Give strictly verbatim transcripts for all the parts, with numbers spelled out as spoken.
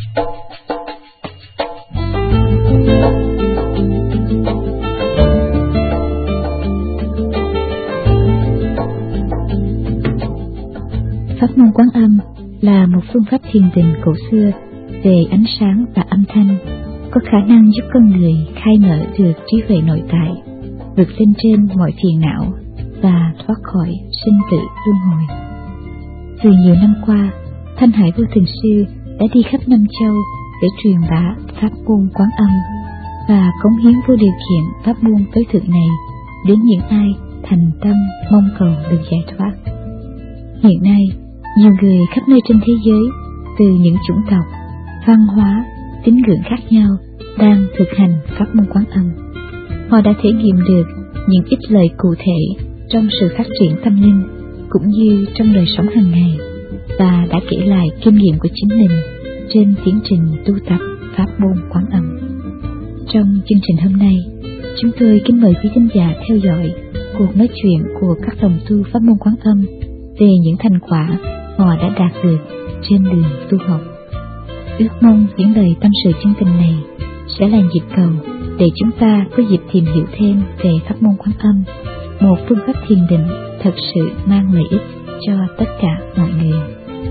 Pháp môn Quán Âm là một phương pháp thiền định cổ xưa về ánh sáng và âm thanh, có khả năng giúp con người khai mở được trí huệ nội tại, vượt lên trên mọi phiền não và thoát khỏi sinh tử luân hồi. Từ nhiều năm qua, Thanh Hải Vô Thường Sư đã đi khắp năm châu để truyền bá pháp môn Quán Âm và cống hiến vô điều kiện pháp môn tối thượng này đến những ai thành tâm mong cầu được giải thoát. Hiện nay, nhiều người khắp nơi trên thế giới, từ những chủng tộc, văn hóa, tín ngưỡng khác nhau đang thực hành pháp môn Quán Âm. Họ đã thể nghiệm được những ít lời cụ thể trong sự phát triển tâm linh cũng như trong đời sống hàng ngày, và đã kể lại kinh nghiệm của chính mình trên tiến trình tu tập pháp môn Quán Âm. Trong chương trình hôm nay, chúng tôi kính mời quý thính giả theo dõi cuộc nói chuyện của các đồng tu pháp môn Quán Âm về những thành quả họ đã đạt được trên đường tu học. Ước mong những lời tâm sự chân tình này sẽ là nhịp cầu để chúng ta có dịp tìm hiểu thêm về pháp môn Quán Âm, một phương pháp thiền định thật sự mang lợi ích cho tất cả mọi người.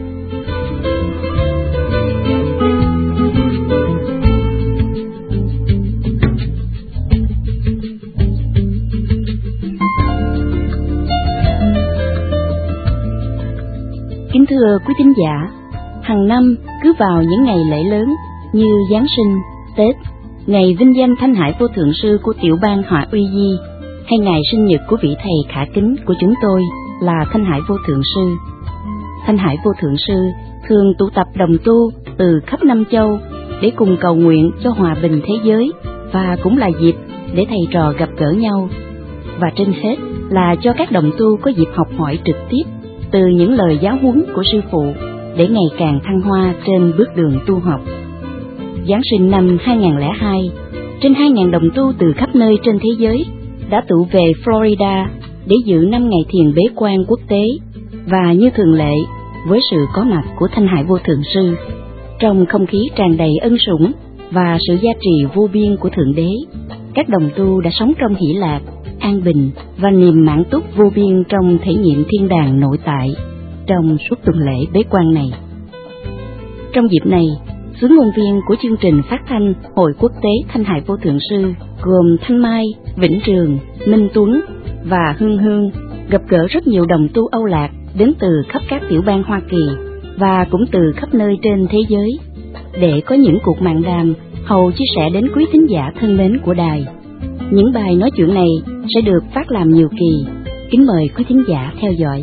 Kính thưa quý thính giả, hàng năm cứ vào những ngày lễ lớn như Giáng sinh, Tết, ngày vinh danh Thanh Hải Vô Thượng Sư của tiểu bang Họa Uy Di, hay ngày sinh nhật của vị thầy khả kính của chúng tôi là Thanh Hải Vô Thượng Sư. Thanh Hải Vô Thượng Sư thường tụ tập đồng tu từ khắp năm châu để cùng cầu nguyện cho hòa bình thế giới, và cũng là dịp để thầy trò gặp gỡ nhau, và trên hết là cho các đồng tu có dịp học hỏi trực tiếp từ những lời giáo huấn của sư phụ để ngày càng thăng hoa trên bước đường tu học. Giáng sinh năm hai không không hai, trên hai nghìn đồng tu từ khắp nơi trên thế giới đã tụ về Florida để dự năm ngày thiền bế quan quốc tế, và như thường lệ, với sự có mặt của Thanh Hải Vô Thượng Sư, trong không khí tràn đầy ân sủng và sự gia trì vô biên của Thượng Đế, các đồng tu đã sống trong hỷ lạc, an bình và niềm mãn túc vô biên trong thể nghiệm thiên đàng nội tại trong suốt tuần lễ bế quan này. Trong dịp này, xứ ngôn viên của chương trình phát thanh Hội Quốc tế Thanh Hải Vô Thượng Sư gồm Thanh Mai, Vĩnh Trường, Minh Tuấn và Hương Hương gặp gỡ rất nhiều đồng tu Âu Lạc đến từ khắp các tiểu bang Hoa Kỳ và cũng từ khắp nơi trên thế giới, để có những cuộc mạn đàm hầu chia sẻ đến quý thính giả thân mến của đài. Những bài nói chuyện này sẽ được phát làm nhiều kỳ. Kính mời quý thính giả theo dõi.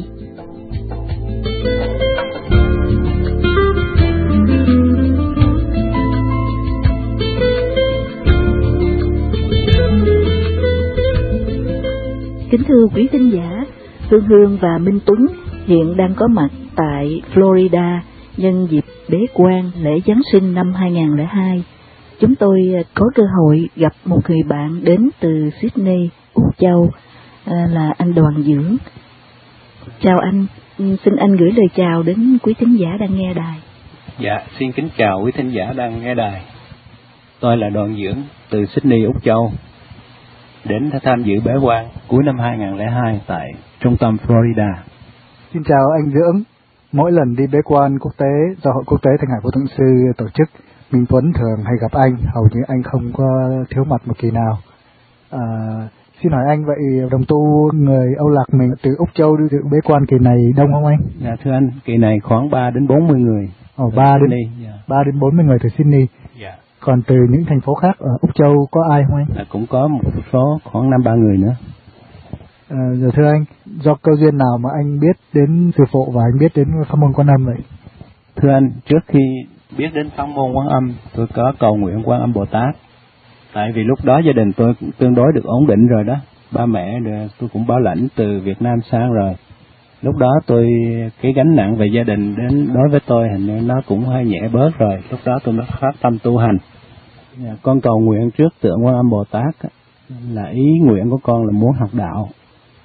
Kính thưa quý thính giả, Hương Hương và Minh Tuấn hiện đang có mặt tại Florida nhân dịp bế quan lễ Giáng sinh năm hai không không hai. Chúng tôi có cơ hội gặp một người bạn đến từ Sydney, Úc Châu, là anh Đoàn Dưỡng. Chào anh, xin anh gửi lời chào đến quý thính giả đang nghe đài. Dạ, xin kính chào quý thính giả đang nghe đài. Tôi là Đoàn Dưỡng từ Sydney, Úc Châu, đến tham dự bế quan cuối năm hai không không hai tại trung tâm Florida. Xin chào anh Dưỡng. Mỗi lần đi bế quan quốc tế do Hội Quốc tế Thanh Hải Vô Thượng Sư tổ chức, Minh Tuấn thường hay gặp anh, hầu như anh không có thiếu mặt một kỳ nào. À, xin hỏi anh, vậy đồng tu người Âu Lạc mình từ Úc Châu đi dự bế quan kỳ này đông không anh? Dạ thưa anh, kỳ này khoảng ba đến bốn mươi người. Ồ, ba đến ba đến bốn mươi người từ Sydney. Dạ. Còn từ những thành phố khác ở Úc Châu có ai không anh? Dạ, cũng có một số khoảng năm ba người nữa. À, giờ thưa anh, do cơ duyên nào mà anh biết đến sư phụ và anh biết đến pháp môn Quan Âm vậy? Thưa anh, trước khi biết đến pháp môn Quán Âm, tôi có cầu nguyện Quan Âm Bồ Tát. Tại vì lúc đó gia đình tôi cũng tương đối được ổn định rồi đó, ba mẹ tôi cũng bảo lãnh từ Việt Nam sang rồi. Lúc đó tôi cái gánh nặng về gia đình đến đối với tôi hình như nó cũng hơi nhẹ bớt rồi. Lúc đó tôi mới phát tâm tu hành. Con cầu nguyện trước tượng Quan Âm Bồ Tát là ý nguyện của con là muốn học đạo.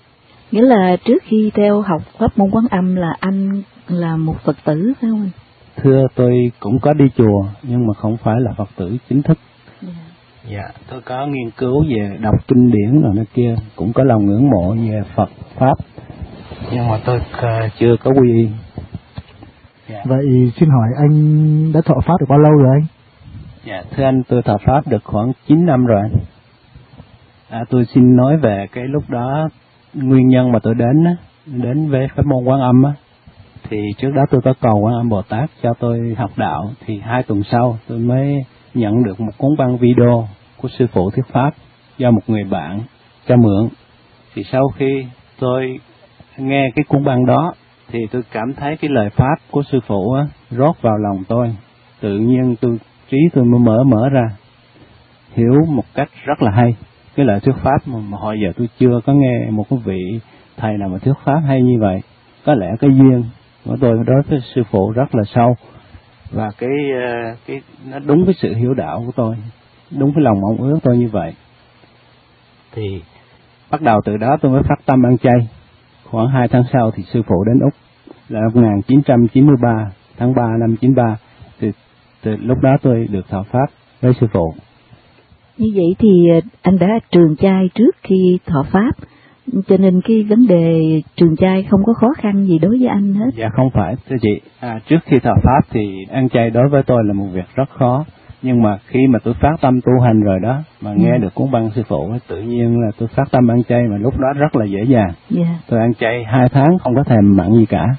Nghĩa là trước khi theo học pháp môn Quán Âm là anh là một Phật tử phải không anh? Thưa, tôi cũng có đi chùa nhưng mà không phải là Phật tử chính thức. Yeah. Dạ, tôi có nghiên cứu về đọc kinh điển rồi này kia, cũng có lòng ngưỡng mộ về Phật Pháp, nhưng mà tôi uh, chưa có quy y. Dạ. Vậy xin hỏi anh đã thọ Pháp được bao lâu rồi anh? Dạ, thưa anh, tôi thọ Pháp được khoảng chín năm rồi. À, tôi xin nói về cái lúc đó, nguyên nhân mà tôi đến á, đến với pháp môn Quán Âm á, thì trước đó tôi có cầu Quán Âm Bồ Tát cho tôi học đạo, thì hai tuần sau tôi mới nhận được một cuốn băng video của sư phụ thuyết pháp do một người bạn cho mượn. Thì sau khi tôi nghe cái cuốn băng đó thì tôi cảm thấy cái lời pháp của sư phụ á rót vào lòng tôi, tự nhiên tôi trí tôi mới mở mở ra, hiểu một cách rất là hay cái lời thuyết pháp mà, mà hồi giờ tôi chưa có nghe một cái vị thầy nào mà thuyết pháp hay như vậy. Có lẽ cái duyên của tôi đối với sư phụ rất là sâu, và cái cái nó đúng với sự hiểu đạo của tôi, đúng với lòng mong ước tôi như vậy. Thì bắt đầu từ đó tôi mới phát tâm ăn chay. Khoảng hai tháng sau thì sư phụ đến Úc, là năm một nghìn chín trăm chín mươi ba, tháng ba năm chín ba, thì từ lúc đó tôi được thọ pháp với sư phụ. Như vậy thì anh đã trường chay trước khi thọ pháp, cho nên cái vấn đề trường chay không có khó khăn gì đối với anh hết. Dạ không phải, thưa chị. À, trước khi thọ pháp thì ăn chay đối với tôi là một việc rất khó. Nhưng mà khi mà tôi phát tâm tu hành rồi đó, mà nghe ừ. được cuốn băng sư phụ, tự nhiên là tôi phát tâm ăn chay, mà lúc đó rất là dễ dàng. Yeah. Tôi ăn chay hai tháng không có thèm mặn gì cả.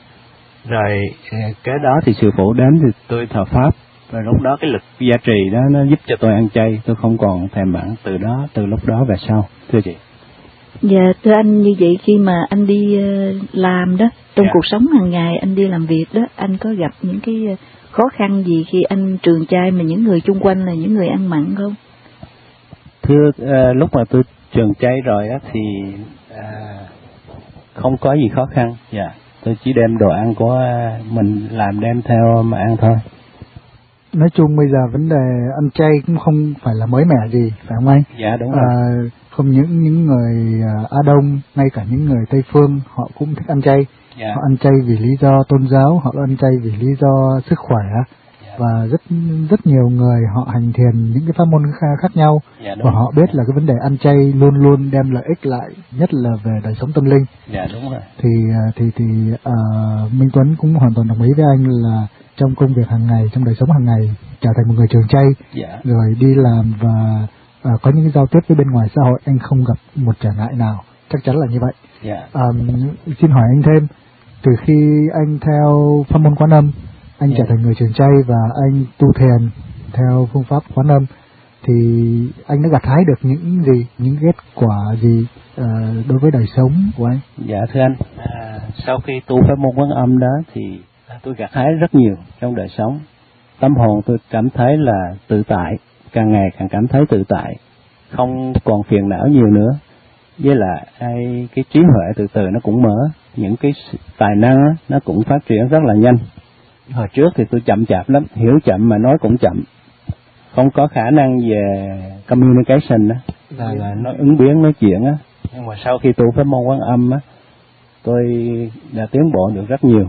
Rồi cái đó thì sư phụ đến thì tôi thọ pháp. Và lúc đó cái lực gia trì đó nó giúp cho tôi ăn chay, tôi không còn thèm mặn từ đó, từ lúc đó về sau. Thưa chị. Dạ, thưa anh, như vậy khi mà anh đi làm đó, trong dạ. cuộc sống hàng ngày anh đi làm việc đó, anh có gặp những cái khó khăn gì khi anh trường chay mà những người chung quanh là những người ăn mặn không? Thưa, uh, lúc mà tôi trường chay rồi á thì uh, không có gì khó khăn. Dạ, tôi chỉ đem đồ ăn của mình làm đem theo mà ăn thôi. Nói chung bây giờ vấn đề ăn chay cũng không phải là mới mẻ gì, phải không anh? Dạ đúng rồi. À, không những những người Á Đông, ngay cả những người Tây Phương họ cũng thích ăn chay. Dạ. Họ ăn chay vì lý do tôn giáo, họ ăn chay vì lý do sức khỏe. Dạ. Và rất rất nhiều người họ hành thiền những cái pháp môn khác nhau. Dạ, và họ biết là cái vấn đề ăn chay luôn luôn đem lợi ích lại, nhất là về đời sống tâm linh. Dạ đúng rồi. Thì thì thì uh, Minh Tuấn cũng hoàn toàn đồng ý với anh là trong công việc hàng ngày, trong đời sống hàng ngày, trở thành một người trường chay, dạ. rồi đi làm và à, có những cái giao tiếp với bên ngoài xã hội, anh không gặp một trở ngại nào, chắc chắn là như vậy. dạ. À, xin hỏi anh thêm, từ khi anh theo pháp môn Quán Âm, anh dạ. trở thành người trường chay và anh tu thiền theo phương pháp Quán Âm, thì anh đã gặt hái được những gì, những kết quả gì uh, đối với đời sống của anh? Dạ thưa anh, à, sau khi tu pháp môn Quán Âm đó thì tôi gặt hái rất nhiều trong đời sống. Tâm hồn tôi cảm thấy là tự tại, càng ngày càng cảm thấy tự tại, không còn phiền não nhiều nữa. Với lại cái, cái trí huệ từ từ nó cũng mở, những cái tài năng đó, nó cũng phát triển rất là nhanh. Hồi trước thì tôi chậm chạp lắm, hiểu chậm mà nói cũng chậm, không có khả năng về communication đó, là, là nói ứng biến nói chuyện á. Nhưng mà sau khi tu pháp môn Quán Âm á, tôi đã tiến bộ được rất nhiều.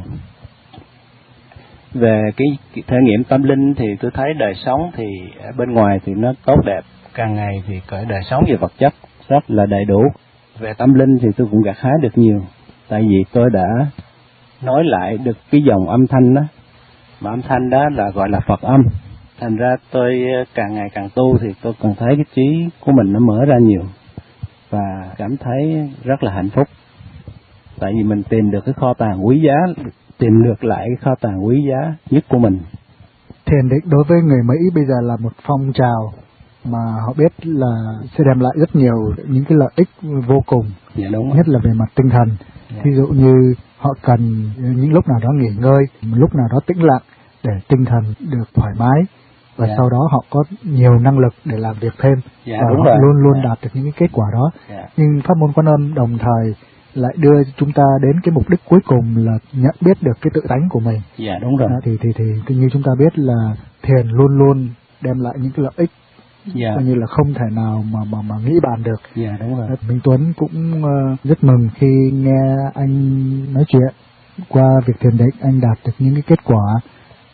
Về cái, cái thể nghiệm tâm linh thì tôi thấy đời sống thì ở bên ngoài thì nó tốt đẹp, càng ngày thì cởi đời sống về vật chất rất là đầy đủ. Về tâm linh thì tôi cũng gặt hái được nhiều, tại vì tôi đã nói lại được cái dòng âm thanh đó, mà âm thanh đó là gọi là Phật âm. Thành ra tôi càng ngày càng tu thì tôi càng thấy cái trí của mình nó mở ra nhiều, và cảm thấy rất là hạnh phúc, tại vì mình tìm được cái kho tàng quý giá, tìm được lại cái kho tàng quý giá nhất của mình. Thiền định đối với người Mỹ bây giờ là một phong trào mà họ biết là sẽ đem lại rất nhiều những cái lợi ích vô cùng, dạ, đúng nhất là về mặt tinh thần. Dạ. Ví dụ như họ cần những lúc nào đó nghỉ ngơi, lúc nào đó tĩnh lặng để tinh thần được thoải mái, và dạ. sau đó họ có nhiều năng lực để làm việc thêm, dạ, và đúng họ rồi. luôn luôn dạ. đạt được những cái kết quả đó. Dạ. Nhưng pháp môn Quán Âm đồng thời lại đưa chúng ta đến cái mục đích cuối cùng là nhận biết được cái tự tánh của mình. Dạ đúng rồi. À, thì, thì thì như chúng ta biết là thiền luôn luôn đem lại những cái lợi ích dạ. coi như là không thể nào mà mà mà nghĩ bàn được. Dạ đúng rồi. Minh Tuấn cũng uh, rất mừng khi nghe anh nói chuyện qua việc thiền định, anh đạt được những cái kết quả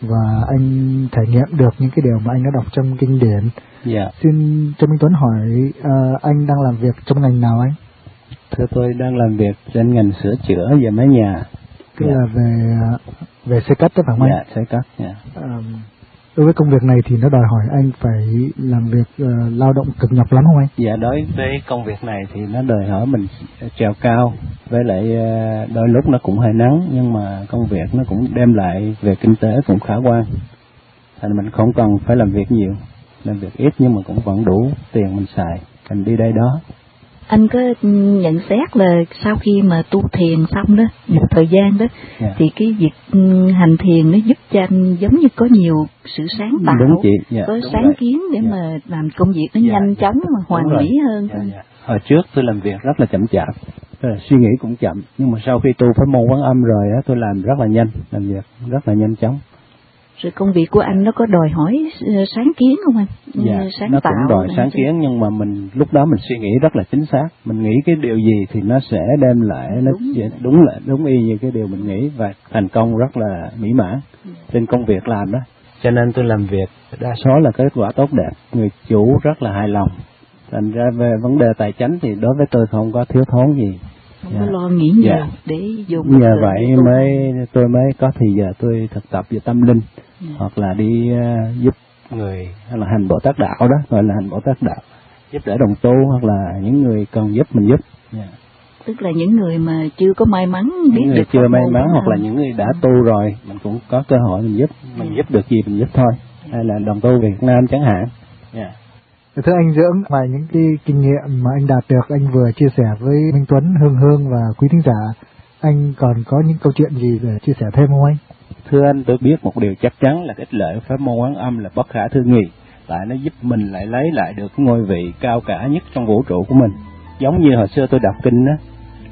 và anh trải nghiệm được những cái điều mà anh đã đọc trong kinh điển. Dạ. Xin cho Minh Tuấn hỏi uh, anh đang làm việc trong ngành nào anh? Thưa, tôi đang làm việc trên ngành sửa chữa về mái nhà. Tức dạ. là về về xây cất đó phải không anh? Dạ, xây cất. Dạ. Um, đối với công việc này thì nó đòi hỏi anh phải làm việc uh, lao động cực nhọc lắm không anh? Dạ, đối với công việc này thì nó đòi hỏi mình trèo cao, với lại uh, đôi lúc nó cũng hơi nắng, nhưng mà công việc nó cũng đem lại về kinh tế cũng khả quan. Thành mình không cần phải làm việc nhiều, làm việc ít nhưng mà cũng vẫn đủ tiền mình xài, mình đi đây đó. Anh có nhận xét là sau khi mà tu thiền xong đó, một yeah. thời gian đó, yeah. thì cái việc hành thiền nó giúp cho anh giống như có nhiều sự sáng tạo, đúng chị. Yeah, có đúng sáng rồi. kiến để yeah. mà làm công việc nó yeah. nhanh chóng mà hoàn mỹ hơn. Yeah, yeah. Hồi trước tôi làm việc rất là chậm chạp, là suy nghĩ cũng chậm, nhưng mà sau khi tu pháp môn Quán Âm rồi á, tôi làm rất là nhanh, làm việc rất là nhanh chóng. Rồi công việc của anh nó có đòi hỏi sáng kiến không anh? Dạ, sáng nó tạo cũng đòi sáng kiến, nhưng mà mình lúc đó mình suy nghĩ rất là chính xác. Mình nghĩ cái điều gì thì nó sẽ đem lại nó đúng, đúng là đúng y như cái điều mình nghĩ, và thành công rất là mỹ mãn trên công việc làm đó. Cho nên tôi làm việc đa số là kết quả tốt đẹp, người chủ rất là hài lòng. Thành ra về vấn đề tài chính thì đối với tôi không có thiếu thốn gì. Không có lo nghĩ nhiều dạ. để dùng. Nhờ vậy mới tôi mới có thì giờ tôi thực tập về tâm linh, yeah. hoặc là đi uh, giúp người, hay là hành Bồ Tát đạo đó, gọi là hành Bồ Tát đạo, giúp đỡ đồng tu, hoặc là những người cần giúp mình giúp. Yeah. Tức là những người mà chưa có may mắn biết những người được chưa may mắn, hoặc không? là những người đã tu rồi, mình cũng có cơ hội mình giúp, mình yeah. giúp được gì mình giúp thôi. Yeah. Hay là đồng tu Việt Nam chẳng hạn. Yeah. Thưa anh Dưỡng, ngoài những cái kinh nghiệm mà anh đạt được, anh vừa chia sẻ với Minh Tuấn, Hương Hương và quý thính giả, anh còn có những câu chuyện gì để chia sẻ thêm không anh? Thưa anh, tôi biết một điều chắc chắn là ích lợi pháp môn Quán Âm là bất khả tư nghị, tại nó giúp mình lại lấy lại được ngôi vị cao cả nhất trong vũ trụ của mình. Giống như hồi xưa tôi đọc kinh đó,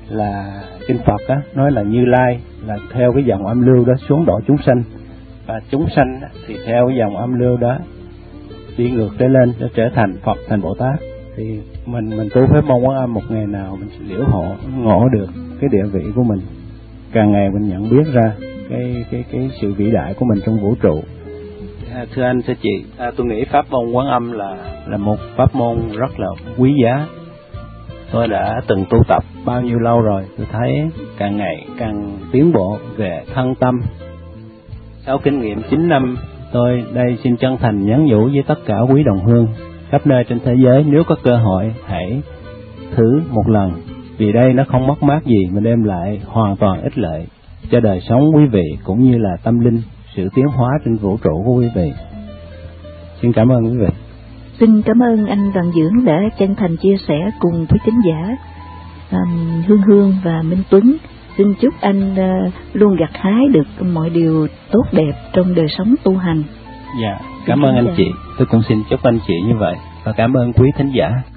là kinh Phật á, nói là Như Lai là theo cái dòng âm lưu đó xuống độ chúng sanh, và chúng sanh thì theo cái dòng âm lưu đó đi ngược trở lên để trở thành Phật, thành Bồ Tát. Thì mình mình tu pháp môn Quán Âm, một ngày nào mình sẽ liễu hộ ngộ được cái địa vị của mình, càng ngày mình nhận biết ra cái cái cái sự vĩ đại của mình trong vũ trụ. À, thưa anh, thưa chị, à, tôi nghĩ pháp môn Quán Âm là là một pháp môn rất là quý giá. Tôi đã từng tu tập bao nhiêu lâu rồi, tôi thấy càng ngày càng tiến bộ về thân tâm. Sau kinh nghiệm chín năm, tôi đây xin chân thành nhắn nhủ với tất cả quý đồng hương khắp nơi trên thế giới, nếu có cơ hội hãy thử một lần, vì đây nó không mất mát gì mà đem lại hoàn toàn ích lợi cho đời sống quý vị cũng như là tâm linh, sự tiến hóa trên vũ trụ của quý vị. Xin cảm ơn quý vị. Xin cảm ơn anh Đoàn Dưỡng đã chân thành chia sẻ cùng với thính giả. um, Hương Hương và Minh Tuấn xin chúc anh uh, luôn gặt hái được mọi điều tốt đẹp trong đời sống tu hành. Dạ, cảm ơn anh chị. Tôi cũng xin chúc anh chị như vậy, và cảm ơn quý thính giả.